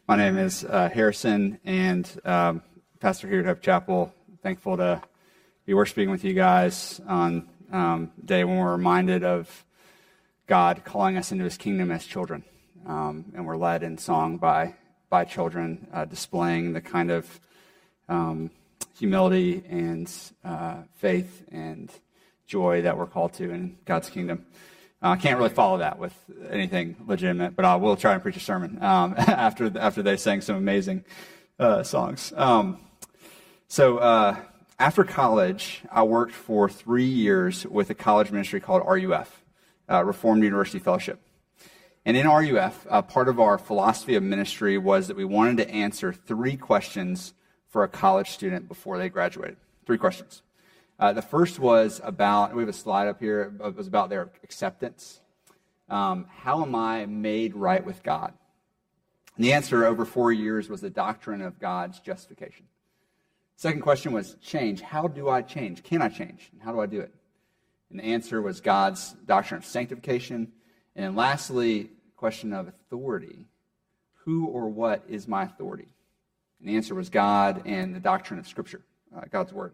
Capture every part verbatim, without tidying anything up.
My name is uh, Harrison, and um, pastor here at Hope Chapel. Thankful to be worshiping with you guys on um, day when we're reminded of God calling us into His kingdom as children, um, and we're led in song by by children, uh, displaying the kind of um, humility and uh, faith and joy that we're called to in God's kingdom. Uh, I can't really follow that with anything legitimate, but I will try and preach a sermon um, after after they sang some amazing uh, songs. Um, so uh, after college, I worked for three years with a college ministry called R U F, uh, Reformed University Fellowship. And in R U F, uh, part of our philosophy of ministry was that we wanted to answer three questions for a college student before they graduated. Three questions. Uh, the first was about, we have a slide up here, it was about their acceptance. Um, how am I made right with God? And the answer over four years was the doctrine of God's justification. Second question was change. How do I change? Can I change? And how do I do it? And the answer was God's doctrine of sanctification. And then lastly, question of authority. Who or what is my authority? And the answer was God and the doctrine of Scripture, uh, God's Word.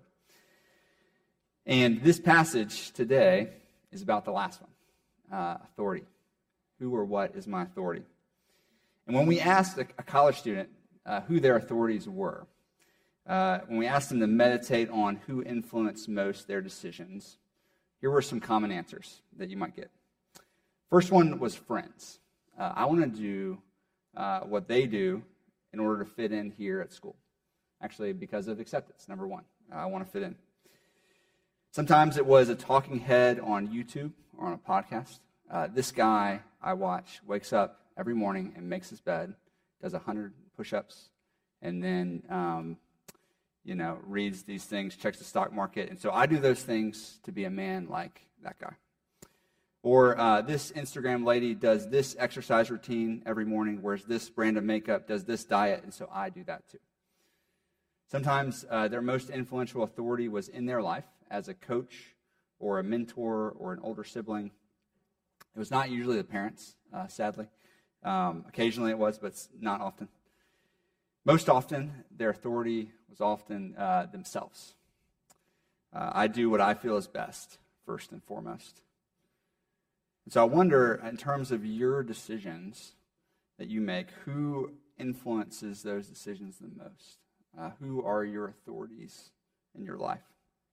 And this passage today is about the last one, uh, authority. Who or what is my authority? And when we asked a, a college student uh, who their authorities were, uh, when we asked them to meditate on who influenced most their decisions, here were some common answers that you might get. First one was friends. Uh, I want to do uh, what they do in order to fit in here at school. Actually, because of acceptance, number one. I want to fit in. Sometimes it was a talking head on YouTube or on a podcast. Uh, this guy I watch wakes up every morning and makes his bed, does one hundred push-ups, and then, um, you know, reads these things, checks the stock market. And so I do those things to be a man like that guy. Or uh, this Instagram lady does this exercise routine every morning, wears this brand of makeup, does this diet, and so I do that too. Sometimes uh, their most influential authority was in their life as a coach or a mentor or an older sibling. It was not usually the parents, uh, sadly. Um, occasionally it was, but not often. Most often, their authority was often uh, themselves. Uh, I do what I feel is best, first and foremost. And so I wonder, in terms of your decisions that you make, who influences those decisions the most? Uh, who are your authorities in your life?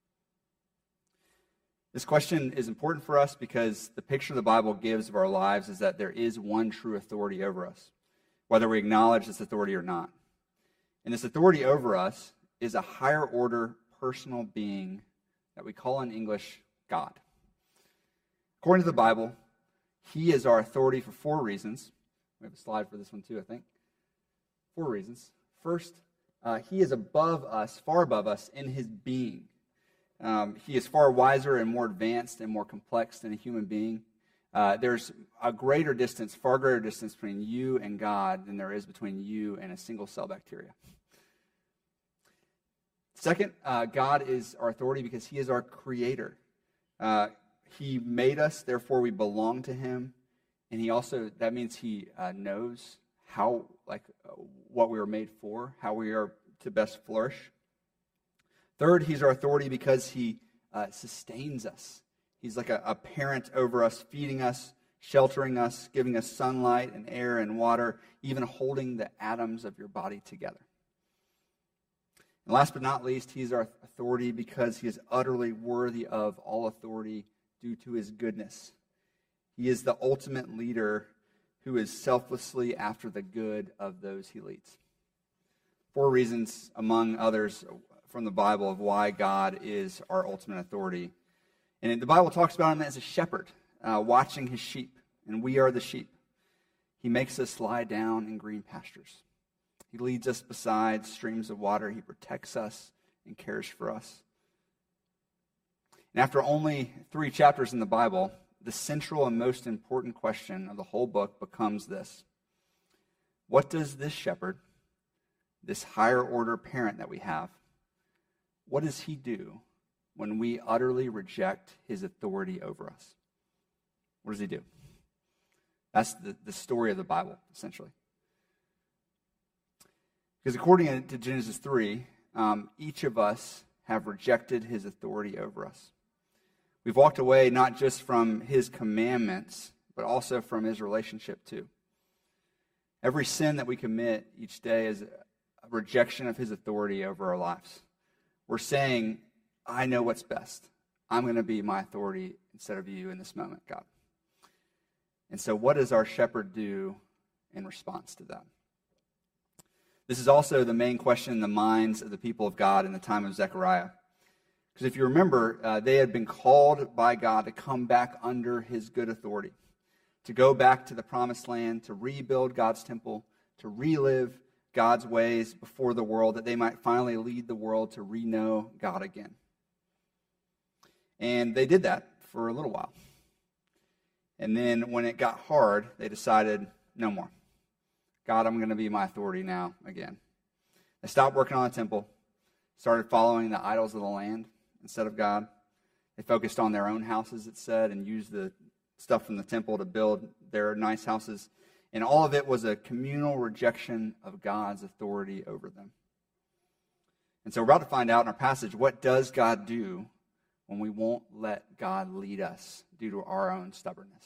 This question is important for us because the picture the Bible gives of our lives is that there is one true authority over us, whether we acknowledge this authority or not. And this authority over us is a higher order personal being that we call in English God. According to the Bible, He is our authority for four reasons. We have a slide for this one too, I think. Four reasons. First, Uh, he is above us, far above us in His being. Um, he is far wiser and more advanced and more complex than a human being. Uh, there's a greater distance, far greater distance between you and God than there is between you and a single cell bacteria. Second, uh, God is our authority because He is our creator. Uh, he made us, therefore we belong to Him. And He also, that means He uh, knows how, like, uh, what we were made for, how we are to best flourish. Third, He's our authority because He uh, sustains us. He's like a, a parent over us, feeding us, sheltering us, giving us sunlight and air and water, even holding the atoms of your body together. And last but not least, He's our authority because He is utterly worthy of all authority due to His goodness. He is the ultimate leader who is selflessly after the good of those He leads. Four reasons, among others, from the Bible of why God is our ultimate authority. And the Bible talks about Him as a shepherd, uh, watching His sheep, and we are the sheep. He makes us lie down in green pastures. He leads us beside streams of water. He protects us and cares for us. And after only three chapters in the Bible, the central and most important question of the whole book becomes this: what does this shepherd, this higher order parent that we have, what does He do when we utterly reject His authority over us? What does He do? That's the, the story of the Bible, essentially. Because according to Genesis three, um, each of us have rejected his authority over us. We've walked away not just from his commandments, but also from his relationship too. Every sin that we commit each day is a rejection of his authority over our lives. We're saying, I know what's best. I'm going to be my authority instead of you in this moment, God. And so what does our shepherd do in response to that? This is also the main question in the minds of the people of God in the time of Zechariah. Because if you remember, uh, they had been called by God to come back under his good authority, to go back to the promised land, to rebuild God's temple, to relive God's ways before the world, that they might finally lead the world to re-know God again. And they did that for a little while. And then when it got hard, they decided, no more. God, I'm going to be my authority now again. They stopped working on the temple, started following the idols of the land instead of God. They focused on their own houses, it said, and used the stuff from the temple to build their nice houses. And all of it was a communal rejection of God's authority over them. And so we're about to find out in our passage, what does God do when we won't let God lead us due to our own stubbornness?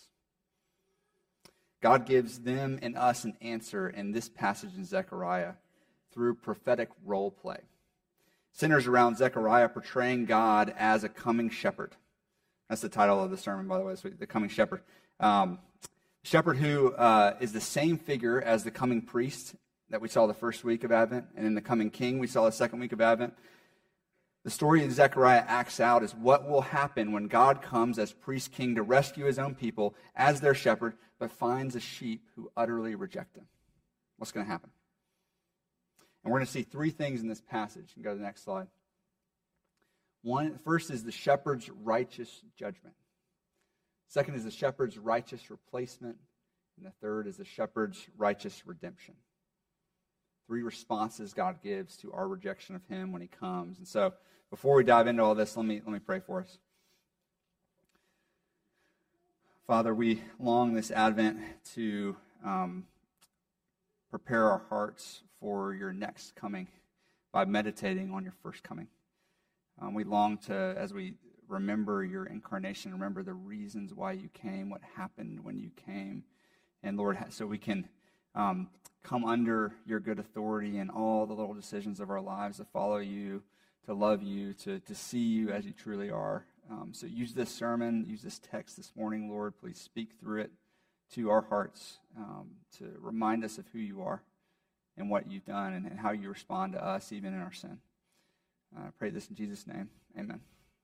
God gives them and us an answer in this passage in Zechariah through prophetic role play. Centers around Zechariah portraying God as a coming shepherd. That's the title of the sermon, by the way, this week, The Coming Shepherd. Um, shepherd who uh, is the same figure as the coming priest that we saw the first week of Advent, and in the coming king we saw the second week of Advent. The story of Zechariah acts out is what will happen when God comes as priest king to rescue his own people as their shepherd, but finds a sheep who utterly reject him. What's going to happen? And we're going to see three things in this passage. You can go to the next slide. One, first is the shepherd's righteous judgment. Second is the shepherd's righteous replacement. And the third is the shepherd's righteous redemption. Three responses God gives to our rejection of him when he comes. And so, before we dive into all this, let me, let me pray for us. Father, we long this Advent to um, prepare our hearts for your next coming by meditating on your first coming. Um, we long to, as we remember your incarnation, remember the reasons why you came, what happened when you came. And Lord, so we can um, come under your good authority in all the little decisions of our lives to follow you, to love you, to, to see you as you truly are. Um, so use this sermon, use this text this morning, Lord. Please speak through it to our hearts um, to remind us of who you are and what you've done and, and how you respond to us even in our sin. I pray this in Jesus' name. Amen.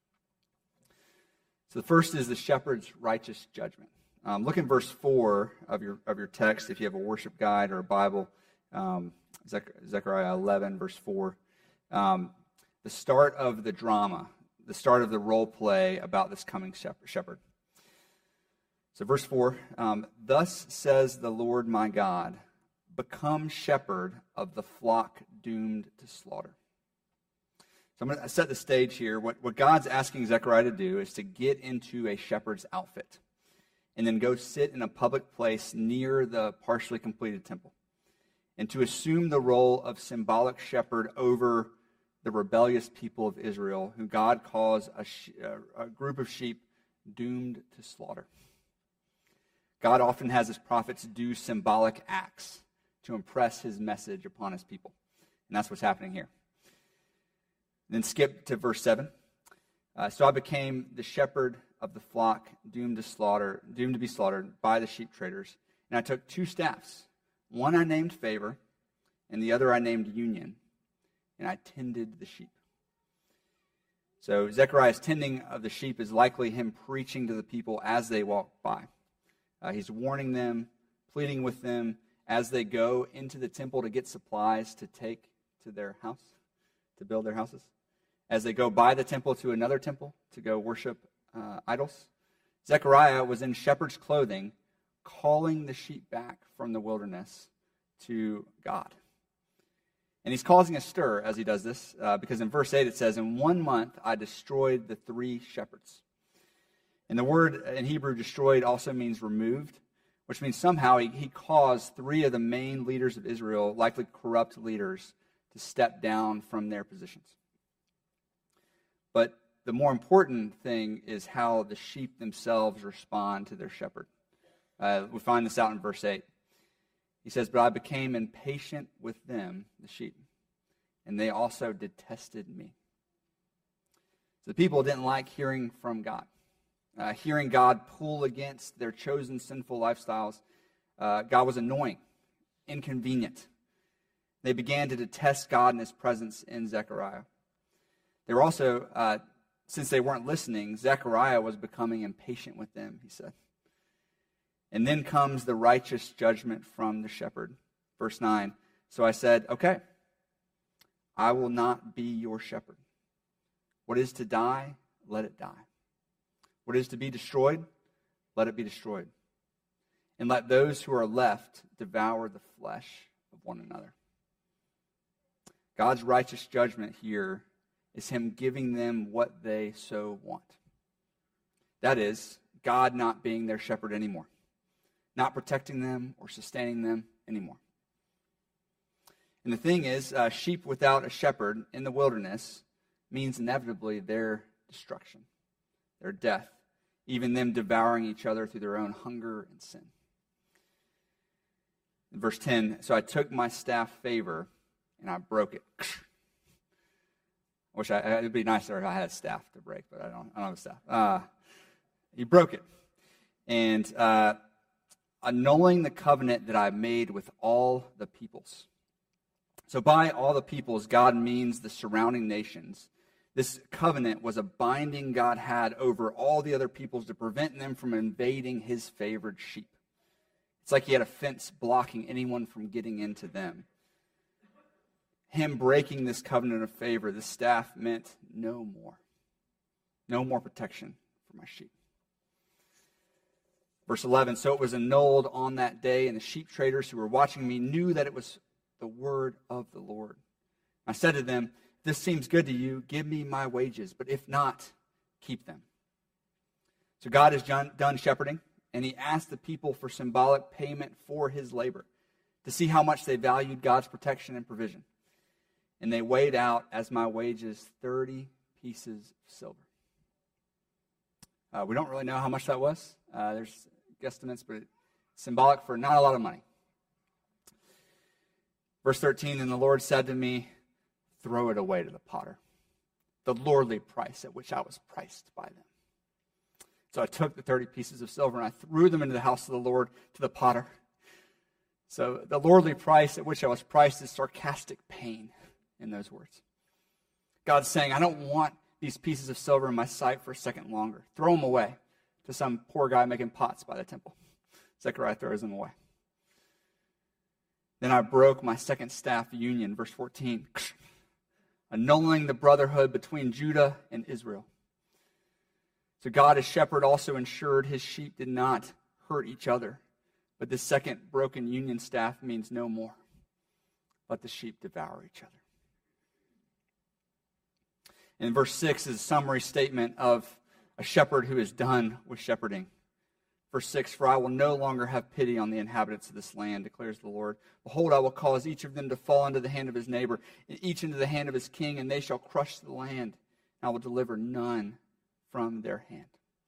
So the first is the shepherd's righteous judgment. Um, look in verse four of your of your text if you have a worship guide or a Bible. Um, Zech- Zechariah eleven, verse four. Um, the start of the drama, the start of the role play about this coming shepherd. So verse four, um, thus says the Lord my God, become shepherd of the flock doomed to slaughter. So I'm going to set the stage here. What, what God's asking Zechariah to do is to get into a shepherd's outfit and then go sit in a public place near the partially completed temple and to assume the role of symbolic shepherd over the rebellious people of Israel, who God calls a, she- a group of sheep doomed to slaughter. God often has his prophets do symbolic acts to impress his message upon his people. And that's what's happening here. Then skip to verse seven. Uh, so I became the shepherd of the flock doomed to slaughter, doomed to be slaughtered by the sheep traders. And I took two staffs. One I named Favor, and the other I named Union. And I tended the sheep. So Zechariah's tending of the sheep is likely him preaching to the people as they walk by. Uh, he's warning them, pleading with them as they go into the temple to get supplies to take to their house, to build their houses. As they go by the temple to another temple to go worship uh, idols. Zechariah was in shepherd's clothing, calling the sheep back from the wilderness to God. And he's causing a stir as he does this, uh, because in verse eight it says, in one month I destroyed the three shepherds. And the word in Hebrew destroyed also means removed, which means somehow he, he caused three of the main leaders of Israel, likely corrupt leaders, to step down from their positions. But the more important thing is how the sheep themselves respond to their shepherd. Uh, we find this out in verse eight. He says, "But I became impatient with them," the sheep, "and they also detested me." So the people didn't like hearing from God. Uh, hearing God pull against their chosen sinful lifestyles. Uh, God was annoying, inconvenient. They began to detest God and his presence in Zechariah. They were also, uh, since they weren't listening, Zechariah was becoming impatient with them, he said. And then comes the righteous judgment from the shepherd. Verse nine, "So I said, okay, I will not be your shepherd. What is to die, let it die. What is to be destroyed, let it be destroyed. And let those who are left devour the flesh of one another." God's righteous judgment here is him giving them what they so want. That is, God not being their shepherd anymore, not protecting them or sustaining them anymore. And the thing is, uh, sheep without a shepherd in the wilderness means inevitably their destruction, their death, even them devouring each other through their own hunger and sin. In verse ten, "So I took my staff favor and I broke it." I wish I, it'd be nicer if I had a staff to break, but I don't, I don't have a staff. Uh, he broke it. And uh, annulling the covenant that I made with all the peoples. So by all the peoples, God means the surrounding nations. This covenant was a binding God had over all the other peoples to prevent them from invading his favored sheep. It's like he had a fence blocking anyone from getting into them. Him breaking this covenant of favor, the staff meant no more. No more protection for my sheep. Verse eleven, "So it was annulled on that day, and the sheep traders who were watching me knew that it was the word of the Lord. I said to them, if this seems good to you, give me my wages, but if not, keep them." So God has done shepherding, and he asked the people for symbolic payment for his labor, to see how much they valued God's protection and provision. And they weighed out as my wages thirty pieces of silver. Uh, we don't really know how much that was. Uh, there's guesstimates, but it's symbolic for not a lot of money. Verse thirteen, "And the Lord said to me, throw it away to the potter, the lordly price at which I was priced by them." So I took the thirty pieces of silver and I threw them into the house of the Lord to the potter. So the lordly price at which I was priced is sarcastic pain in those words. God's saying, I don't want these pieces of silver in my sight for a second longer. Throw them away to some poor guy making pots by the temple. Zechariah throws them away. "Then I broke my second staff union," verse fourteen, "annulling the brotherhood between Judah and Israel." So God as shepherd also ensured his sheep did not hurt each other. But this second broken union staff means no more. Let the sheep devour each other. And verse six is a summary statement of a shepherd who is done with shepherding. Verse six, "For I will no longer have pity on the inhabitants of this land, declares the Lord. Behold, I will cause each of them to fall into the hand of his neighbor, and each into the hand of his king, and they shall crush the land. And I will deliver none from their hand."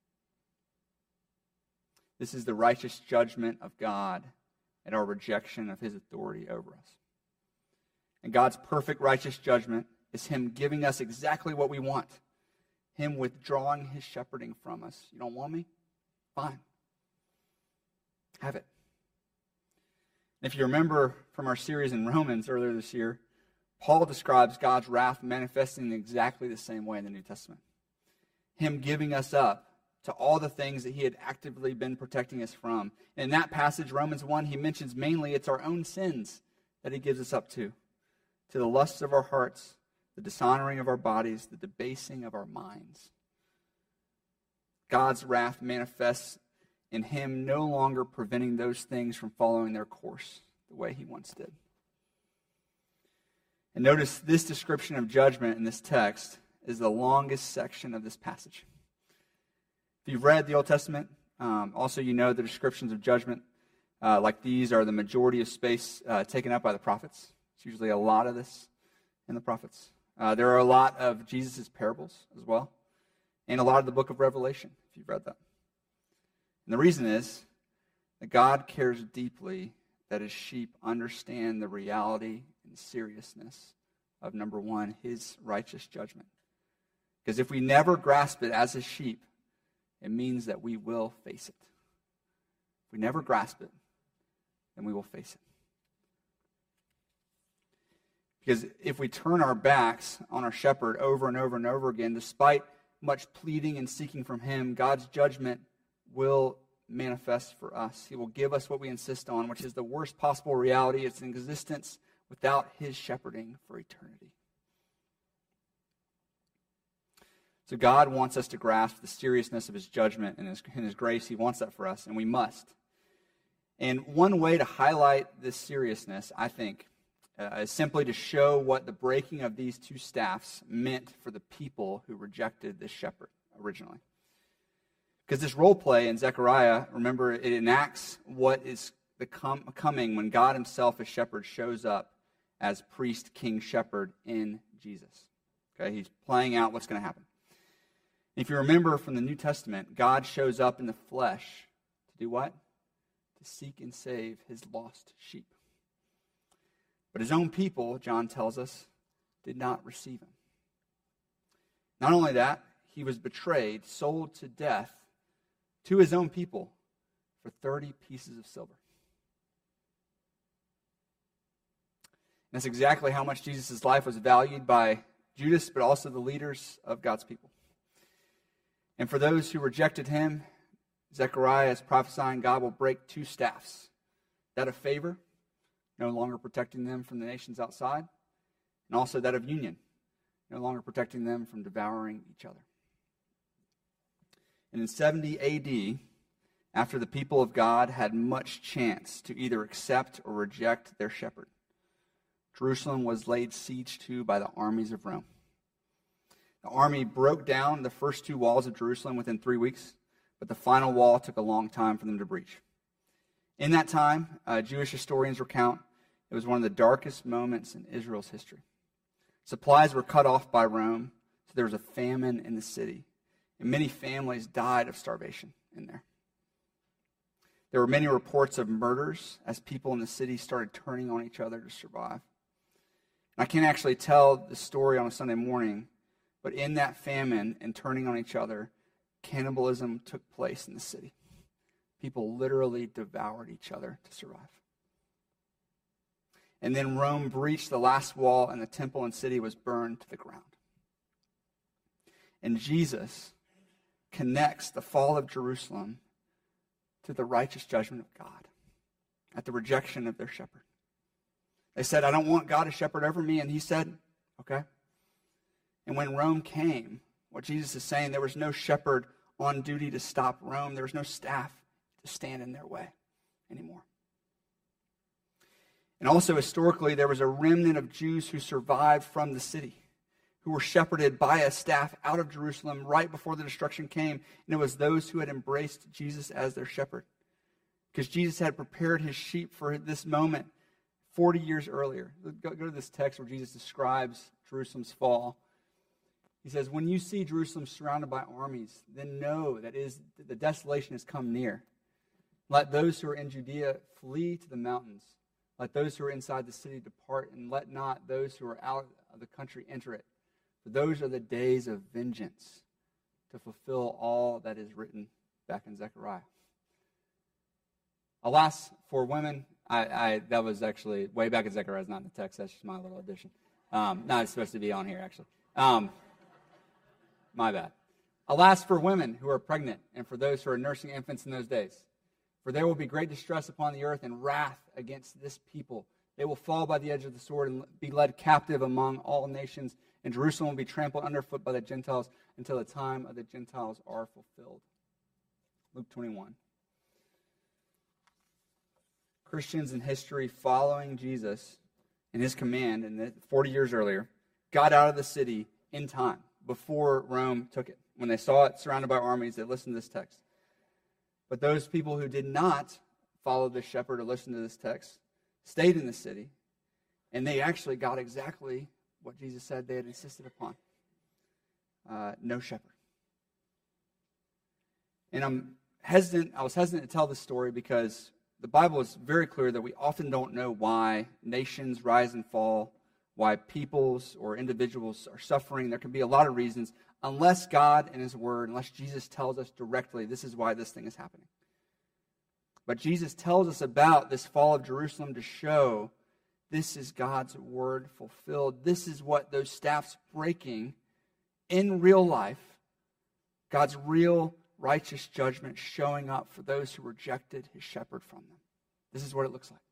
This is the righteous judgment of God and our rejection of his authority over us. And God's perfect righteous judgment is him giving us exactly what we want. Him withdrawing his shepherding from us. You don't want me? Fine. Have it. If you remember from our series in Romans earlier this year, Paul describes God's wrath manifesting in exactly the same way in the New Testament. Him giving us up to all the things that he had actively been protecting us from. And in that passage, Romans one, he mentions mainly it's our own sins that he gives us up to. To the lusts of our hearts, the dishonoring of our bodies, the debasing of our minds. God's wrath manifests in him no longer preventing those things from following their course the way he once did. And notice this description of judgment in this text is the longest section of this passage. If you've read the Old Testament, um, also you know the descriptions of judgment. uh, like these are the majority of space uh, taken up by the prophets. It's usually a lot of this in the prophets. Uh, there are a lot of Jesus' parables as well, and a lot of the book of Revelation, if you've read that. And the reason is that God cares deeply that his sheep understand the reality and seriousness of, number one, his righteous judgment. Because if we never grasp it as his sheep, it means that we will face it. If we never grasp it, then we will face it. Because if we turn our backs on our shepherd over and over and over again, despite much pleading and seeking from him, God's judgment will manifest for us. He will give us what we insist on, which is the worst possible reality. It's an existence without his shepherding for eternity. So God wants us to grasp the seriousness of his judgment and his, and his grace. He wants that for us, and we must. And one way to highlight this seriousness, I think, uh, is simply to show what the breaking of these two staffs meant for the people who rejected this shepherd originally. Because this role play in Zechariah, remember, it enacts what is the com- coming when God himself as shepherd shows up as priest, king, shepherd in Jesus. Okay, he's playing out what's going to happen. If you remember from the New Testament, God shows up in the flesh to do what? To seek and save his lost sheep. But his own people, John tells us, did not receive him. Not only that, he was betrayed, sold to death to his own people for thirty pieces of silver. And that's exactly how much Jesus' life was valued by Judas, but also the leaders of God's people. And for those who rejected him, Zechariah is prophesying God will break two staffs. That of favor, no longer protecting them from the nations outside, and also that of union, no longer protecting them from devouring each other. And in seventy A D, after the people of God had much chance to either accept or reject their shepherd, Jerusalem was laid siege to by the armies of Rome. The army broke down the first two walls of Jerusalem within three weeks, but the final wall took a long time for them to breach. In that time, uh, Jewish historians recount it was one of the darkest moments in Israel's history. Supplies were cut off by Rome, so there was a famine in the city, and many families died of starvation in there. There were many reports of murders as people in the city started turning on each other to survive. And I can't actually tell the story on a Sunday morning, but in that famine and turning on each other, cannibalism took place in the city. People literally devoured each other to survive. And then Rome breached the last wall, and the temple and city was burned to the ground. And Jesus connects the fall of Jerusalem to the righteous judgment of God at the rejection of their shepherd. They said, I don't want God to shepherd over me. And he said, okay. And when Rome came, what Jesus is saying, there was no shepherd on duty to stop Rome. There was no staff to stand in their way anymore. And also historically, there was a remnant of Jews who survived from the city, who were shepherded by a staff out of Jerusalem right before the destruction came. And it was those who had embraced Jesus as their shepherd. Because Jesus had prepared his sheep for this moment forty years earlier. Go, go to this text where Jesus describes Jerusalem's fall. He says, when you see Jerusalem surrounded by armies, then know that is the desolation has come near. Let those who are in Judea flee to the mountains. Let those who are inside the city depart, and let not those who are out of the country enter it. For those are the days of vengeance, to fulfill all that is written back in Zechariah. Alas, for women, I, I that was actually way back in Zechariah, it's not in the text, that's just my little addition. Um, not supposed to be on here, actually. Um, my bad. Alas, for women who are pregnant, and for those who are nursing infants in those days. For there will be great distress upon the earth and wrath against this people. They will fall by the edge of the sword and be led captive among all nations, and Jerusalem will be trampled underfoot by the Gentiles until the time of the Gentiles are fulfilled. Luke twenty-one. Christians in history following Jesus and his command, and forty years earlier, got out of the city in time, before Rome took it. When they saw it surrounded by armies, they listened to this text. But those people who did not followed this shepherd or listened to this text, stayed in the city, and they actually got exactly what Jesus said they had insisted upon. Uh, no shepherd. And I'm hesitant, I was hesitant to tell this story because the Bible is very clear that we often don't know why nations rise and fall, why peoples or individuals are suffering. There can be a lot of reasons, unless God and His Word, unless Jesus tells us directly, this is why this thing is happening. But Jesus tells us about this fall of Jerusalem to show this is God's Word fulfilled. This is what those staffs breaking in real life, God's real righteous judgment showing up for those who rejected His shepherd from them. This is what it looks like.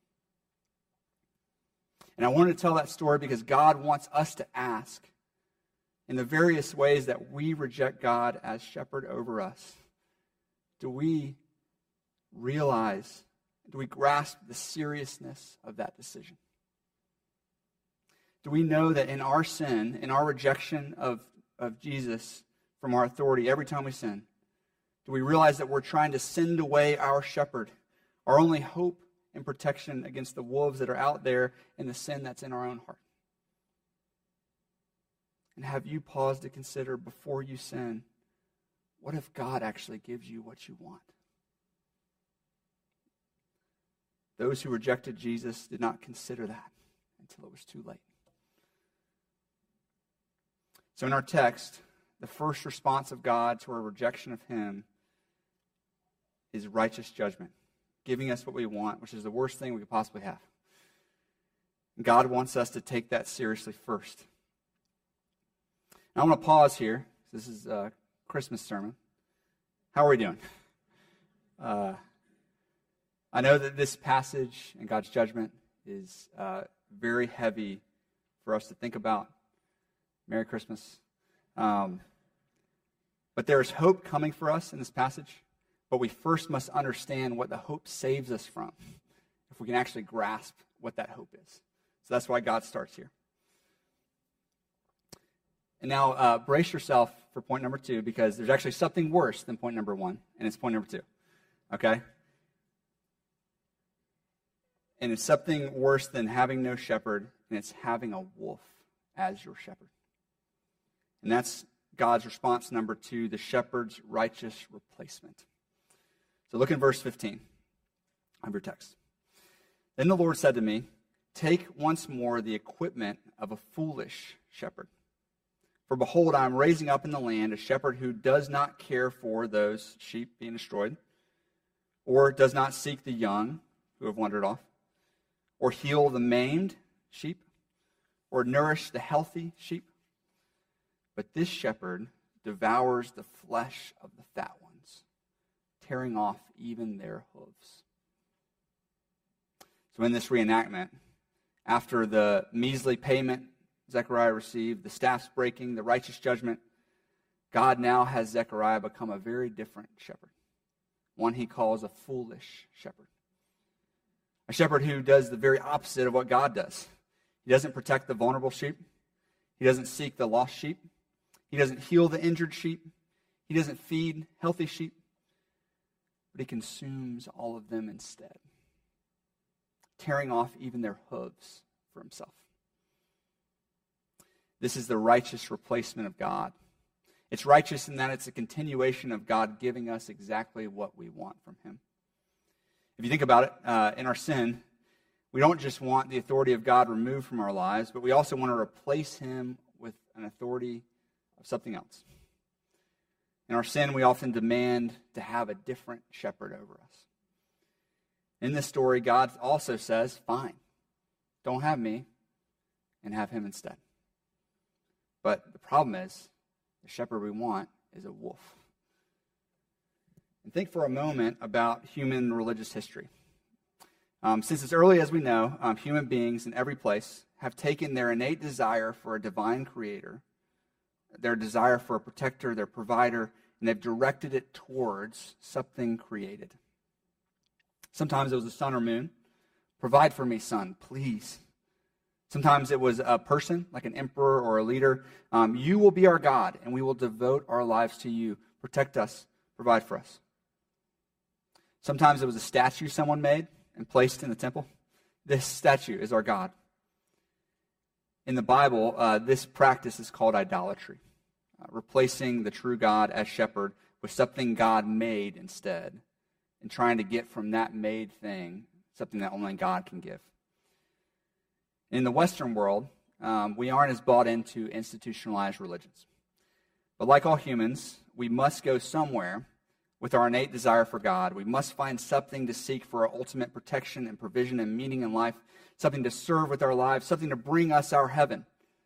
And I wanted to tell that story because God wants us to ask, in the various ways that we reject God as shepherd over us, do we realize, do we grasp the seriousness of that decision? Do we know that in our sin, in our rejection of, of Jesus from our authority every time we sin, do we realize that we're trying to send away our shepherd, our only hope and protection against the wolves that are out there and the sin that's in our own heart? And have you paused to consider before you sin, what if God actually gives you what you want? Those who rejected Jesus did not consider that until it was too late. So in our text, the first response of God to our rejection of Him is righteous judgment, giving us what we want, which is the worst thing we could possibly have. And God wants us to take that seriously first. Now, I want to pause here. This is a Christmas sermon. How are we doing? Uh, I know that this passage and God's judgment is uh, very heavy for us to think about. Merry Christmas. Um, but there is hope coming for us in this passage. But we first must understand what the hope saves us from, if we can actually grasp what that hope is. So that's why God starts here. And now uh, brace yourself for point number two, because there's actually something worse than point number one, and it's point number two. Okay? And it's something worse than having no shepherd, and it's having a wolf as your shepherd. And that's God's response number two, the shepherd's righteous replacement. So look in verse fifteen of your text. Then the Lord said to me, take once more the equipment of a foolish shepherd. For behold, I am raising up in the land a shepherd who does not care for those sheep being destroyed, or does not seek the young who have wandered off, or heal the maimed sheep, or nourish the healthy sheep. But this shepherd devours the flesh of the fat ones, tearing off even their hooves. So in this reenactment, after the measly payment Zechariah received, the staff's breaking, the righteous judgment, God now has Zechariah become a very different shepherd, one he calls a foolish shepherd. A shepherd who does the very opposite of what God does. He doesn't protect the vulnerable sheep. He doesn't seek the lost sheep. He doesn't heal the injured sheep. He doesn't feed healthy sheep. But he consumes all of them instead, tearing off even their hooves for himself. This is the righteous replacement of God. It's righteous in that it's a continuation of God giving us exactly what we want from Him. If you think about it, uh, in our sin, we don't just want the authority of God removed from our lives, but we also want to replace Him with an authority of something else. In our sin, we often demand to have a different shepherd over us. In this story, God also says, fine, don't have me, and have Him instead. But the problem is, the shepherd we want is a wolf. And think for a moment about human religious history. Um, since as early as we know, um, human beings in every place have taken their innate desire for a divine creator, their desire for a protector, their provider, and they've directed it towards something created. Sometimes it was the sun or moon. Provide for me, sun, please. Sometimes it was a person, like an emperor or a leader. Um, you will be our God, and we will devote our lives to you. Protect us, provide for us. Sometimes it was a statue someone made and placed in the temple. This statue is our God. In the Bible, uh, this practice is called idolatry, uh, replacing the true God as shepherd with something God made instead, and trying to get from that made thing something that only God can give. In the Western world, um, we aren't as bought into institutionalized religions. But like all humans, we must go somewhere with our innate desire for God. We must find something to seek for our ultimate protection and provision and meaning in life, something to serve with our lives, something to bring us our heaven.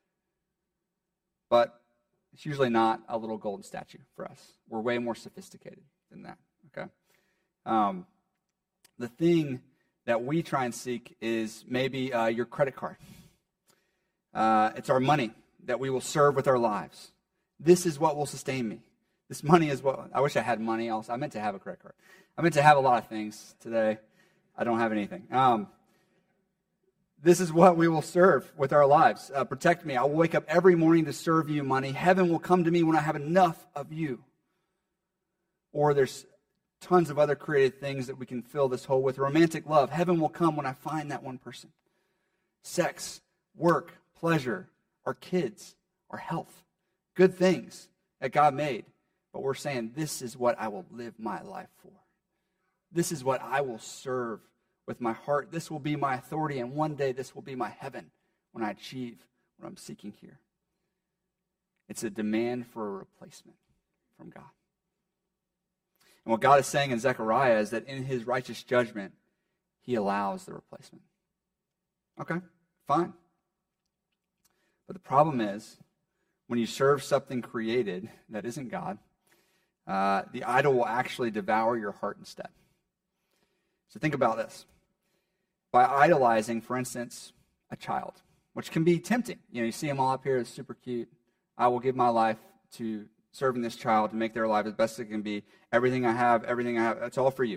But it's usually not a little golden statue for us. We're way more sophisticated than that, okay? Um, the thing that we try and seek is maybe uh, your credit card. Uh, it's our money that we will serve with our lives. This is what will sustain me. This money is what, I wish I had money also. I meant to have a credit card. I meant to have a lot of things today. I don't have anything. Um, this is what we will serve with our lives. Uh, protect me. I will wake up every morning to serve you, money. Heaven will come to me when I have enough of you. Or there's tons of other created things that we can fill this hole with. Romantic love. Heaven will come when I find that one person. Sex, work, pleasure, our kids, our health. Good things that God made. But we're saying, this is what I will live my life for. This is what I will serve with my heart. This will be my authority, and one day this will be my heaven when I achieve what I'm seeking here. It's a demand for a replacement from God. And what God is saying in Zechariah is that in his righteous judgment, he allows the replacement. Okay, fine. But the problem is, when you serve something created that isn't God, uh, the idol will actually devour your heart instead. So think about this. By idolizing, for instance, a child, which can be tempting. You know, you see them all up here, it's super cute. I will give my life to serving this child to make their life as best it can be. Everything I have, everything I have, that's all for you.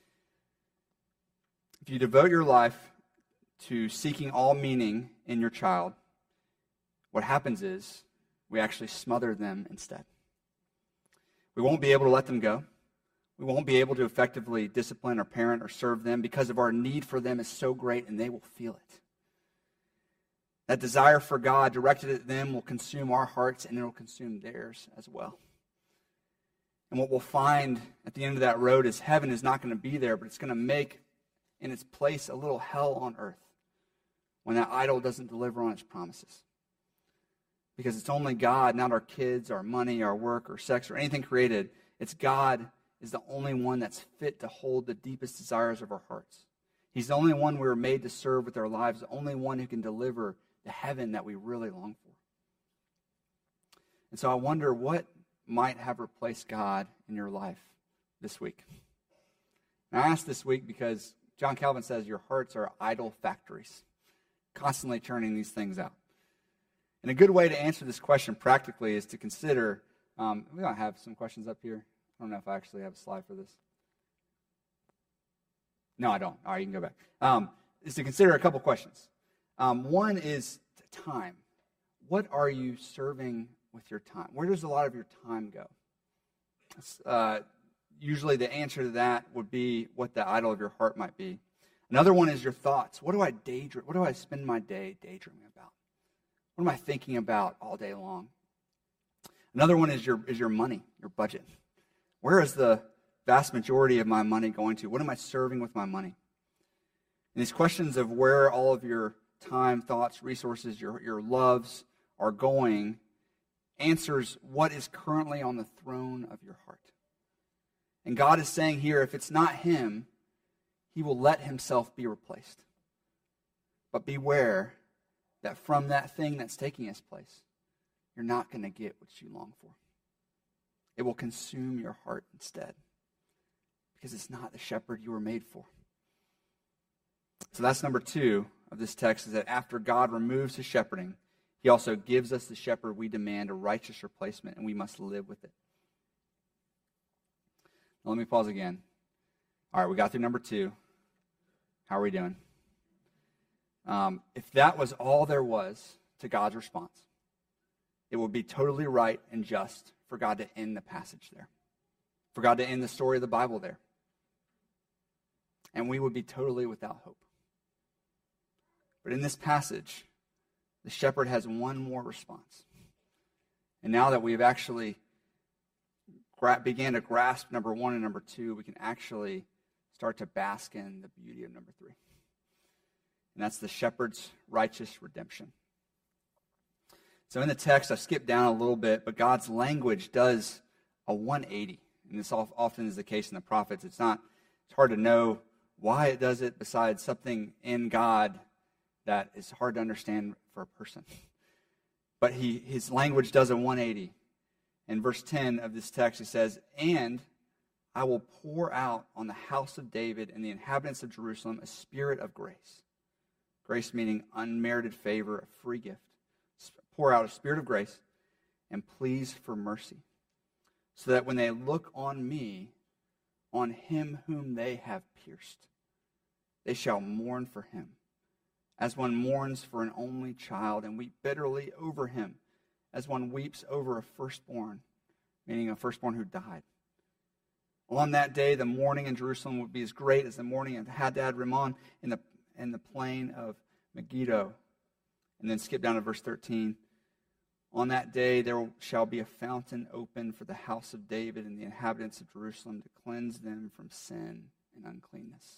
If you devote your life to seeking all meaning in your child, what happens is we actually smother them instead. We won't be able to let them go. We won't be able to effectively discipline or parent or serve them because of our need for them is so great, and they will feel it. That desire for God directed at them will consume our hearts, and it will consume theirs as well. And what we'll find at the end of that road is heaven is not going to be there, but it's going to make in its place a little hell on earth when that idol doesn't deliver on its promises. Because it's only God, not our kids, our money, our work, or sex, or anything created. It's God is the only one that's fit to hold the deepest desires of our hearts. He's the only one we were made to serve with our lives, the only one who can deliver the heaven that we really long for. And so I wonder what might have replaced God in your life this week. And I ask this week because John Calvin says your hearts are idol factories, constantly churning these things out. And a good way to answer this question practically is to consider, um, we don't have some questions up here. I don't know if I actually have a slide for this. No, I don't. All right, you can go back. Um, is to consider a couple questions. Um, one is time. What are you serving with your time? Where does a lot of your time go? Uh, usually the answer to that would be what the idol of your heart might be. Another one is your thoughts. What do I daydream? What do I spend my day daydreaming about? What am I thinking about all day long? Another one is your is your money, your budget. Where is the vast majority of my money going to? What am I serving with my money? And these questions of where all of your time, thoughts, resources, your, your loves are going answers what is currently on the throne of your heart. And God is saying here, if it's not him, he will let himself be replaced. But beware that from that thing that's taking his place, you're not going to get what you long for. It will consume your heart instead, because it's not the shepherd you were made for. So that's number two of this text, is that after God removes his shepherding, he also gives us the shepherd we demand, a righteous replacement, and we must live with it. Now, let me pause again. All right, we got through number two. How are we doing? Um, if that was all there was to God's response, it would be totally right and just for God to end the passage there, for God to end the story of the Bible there. and we would be totally without hope. But in this passage, the shepherd has one more response. And now that we've actually gra- began to grasp number one and number two, we can actually start to bask in the beauty of number three. And that's the shepherd's righteous redemption. So in the text, I skipped down a little bit, but God's language does a one eighty. And this often is the case in the prophets. It's not, it's hard to know why it does it besides something in God that is hard to understand for a person. But he, his language does a one eighty. In verse ten of this text, he says, "And I will pour out on the house of David and the inhabitants of Jerusalem a spirit of grace." Grace meaning unmerited favor, a free gift. Pour out a spirit of grace and pleas for mercy, so that when they look on me, on him whom they have pierced, they shall mourn for him, as one mourns for an only child, and weep bitterly over him, as one weeps over a firstborn, meaning a firstborn who died. On that day, the mourning in Jerusalem would be as great as the mourning of Hadad Rimmon in the, in the plain of Megiddo. And then skip down to verse thirteen. "On that day there shall be a fountain open for the house of David and the inhabitants of Jerusalem to cleanse them from sin and uncleanness."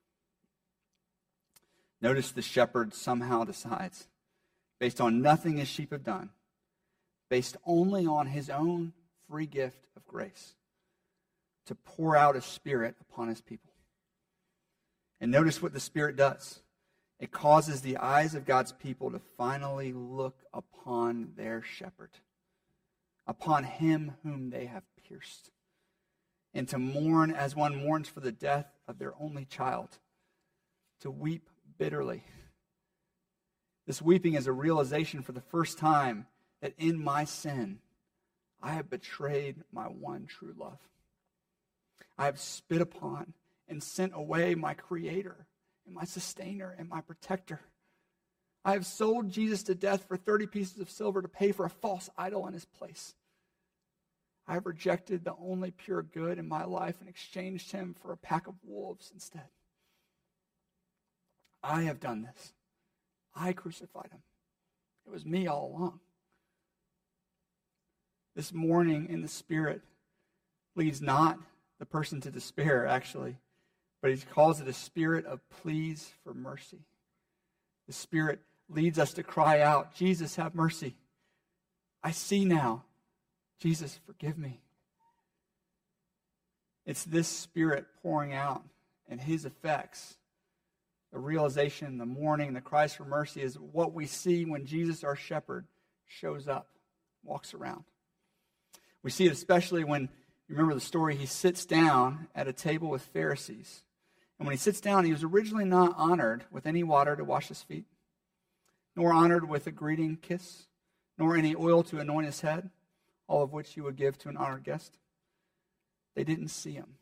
Notice the shepherd somehow decides, based on nothing his sheep have done, based only on his own free gift of grace, to pour out a spirit upon his people. And notice what the Spirit does. It causes the eyes of God's people to finally look upon their shepherd, upon him whom they have pierced, and to mourn as one mourns for the death of their only child, to weep bitterly. This weeping is a realization for the first time that in my sin, I have betrayed my one true love. I have spit upon and sent away my Creator and my sustainer and my protector. I have sold Jesus to death for thirty pieces of silver to pay for a false idol in his place. I have rejected the only pure good in my life and exchanged him for a pack of wolves instead. I have done this. I crucified him. It was me all along. This mourning in the Spirit leads not the person to despair, actually, but he calls it a spirit of pleas for mercy. The Spirit leads us to cry out, "Jesus, have mercy. I see now. Jesus, forgive me." It's this Spirit pouring out and his effects, the realization, the mourning, the cries for mercy is what we see when Jesus, our shepherd, shows up, walks around. We see it especially when, you remember the story, he sits down at a table with Pharisees. And when he sits down, he was originally not honored with any water to wash his feet, nor honored with a greeting kiss, nor any oil to anoint his head, all of which you would give to an honored guest. They didn't see him.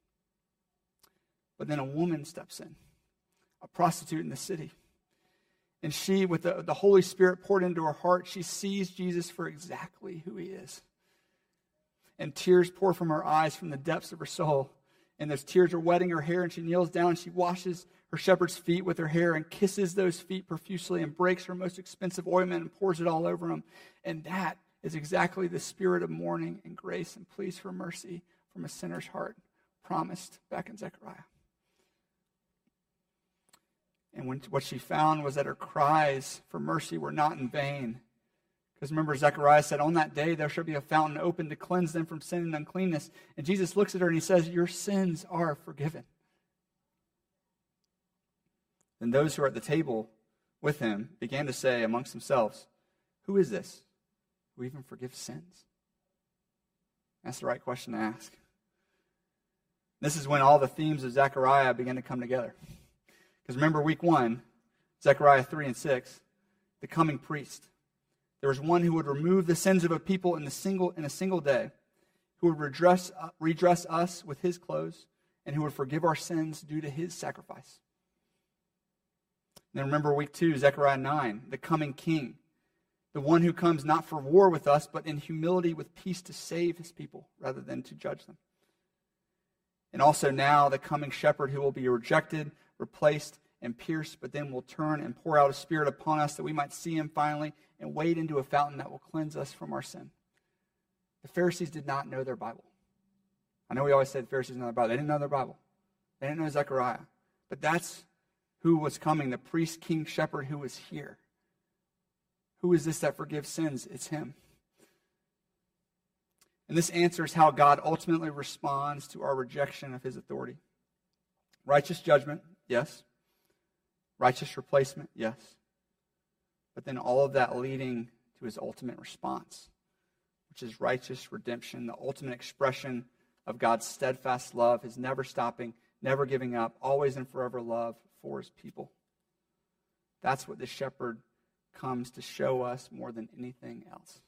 But then a woman steps in, a prostitute in the city. And she, with the, the Holy Spirit poured into her heart, she sees Jesus for exactly who he is. And tears pour from her eyes from the depths of her soul. And those tears are wetting her hair, and she kneels down and she washes her shepherd's feet with her hair and kisses those feet profusely and breaks her most expensive ointment and pours it all over them. And that is exactly the spirit of mourning and grace and pleas for mercy from a sinner's heart promised back in Zechariah. And when, what she found was that her cries for mercy were not in vain. Because remember, Zechariah said, "On that day there shall be a fountain open to cleanse them from sin and uncleanness." And Jesus looks at her and he says, "Your sins are forgiven." Then those who were at the table with him began to say amongst themselves, "Who is this who even forgives sins?" That's the right question to ask. This is when all the themes of Zechariah begin to come together. Because remember week one, Zechariah three and six, the coming priest. There was one who would remove the sins of a people in a single, in a single day, who would redress, uh, redress us with his clothes, and who would forgive our sins due to his sacrifice. And then remember week two, Zechariah nine, the coming king, the one who comes not for war with us, but in humility with peace to save his people rather than to judge them. And also now the coming shepherd who will be rejected, replaced, and pierced, but then will turn and pour out his Spirit upon us that we might see him finally and wade into a fountain that will cleanse us from our sin. The Pharisees did not know their Bible. I know we always said the Pharisees didn't know their Bible. They didn't know their Bible. They didn't know Zechariah. But that's who was coming, the priest, king, shepherd who was here. Who is this that forgives sins? It's him. And this answers how God ultimately responds to our rejection of his authority. Righteous judgment, yes. Righteous replacement, yes. But then all of that leading to his ultimate response, which is righteous redemption, the ultimate expression of God's steadfast love, his never stopping, never giving up, always and forever love for his people. That's what the shepherd comes to show us more than anything else.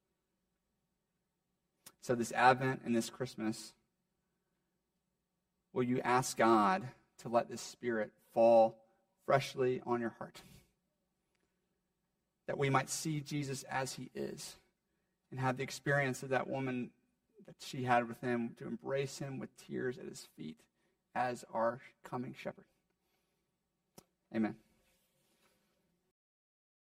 So this Advent and this Christmas, will you ask God to let this Spirit fall freshly on your heart? That we might see Jesus as he is and have the experience of that woman that she had with him, to embrace him with tears at his feet as our coming shepherd. Amen.